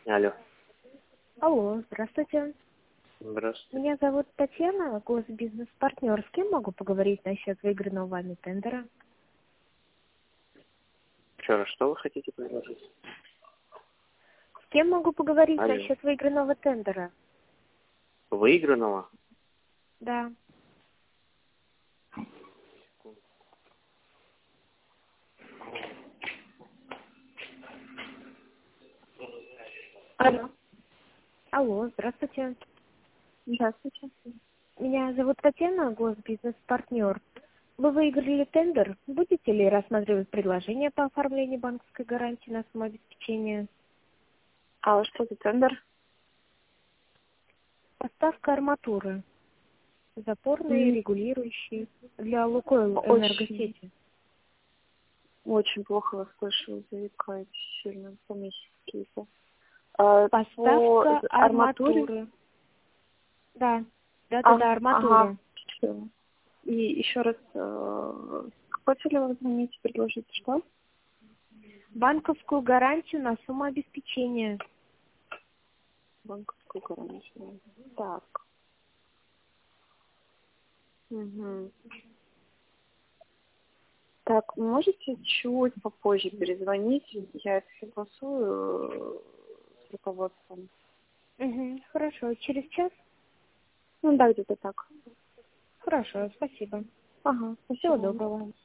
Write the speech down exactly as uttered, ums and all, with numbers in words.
Алло. Алло, здравствуйте. Здравствуйте. Меня зовут Татьяна, госбизнес-партнер. С кем могу поговорить насчет выигранного вами тендера? Еще раз, что вы хотите предложить? С кем могу поговорить Алло. насчет выигранного тендера? Выигранного? Да. Алло. Алло, здравствуйте. Здравствуйте. Меня зовут Татьяна, госбизнес-партнер. Вы выиграли тендер. Будете ли рассматривать предложение по оформлению банковской гарантии на самообеспечение? А что за тендер? Поставка арматуры. Запорные, М, регулирующие для Лукойл Очень, энергосети. очень плохо вас слышу, заикаете сильно, помехи какие-то. А, по Поставка з- арматуре? арматуры. Да. А, Да-да-да, ага, арматура. всё. И еще раз, э, какой цели вы звоните, предложите, что? Банковскую гарантию на самообеспечение. Банковскую гарантию. Так. Мгм. Так, можете чуть попозже перезвонить? Я это согласую э, с руководством. Угу, хорошо. Через час? Ну да, где-то так. Хорошо, спасибо. Ага, Всего спасибо. доброго.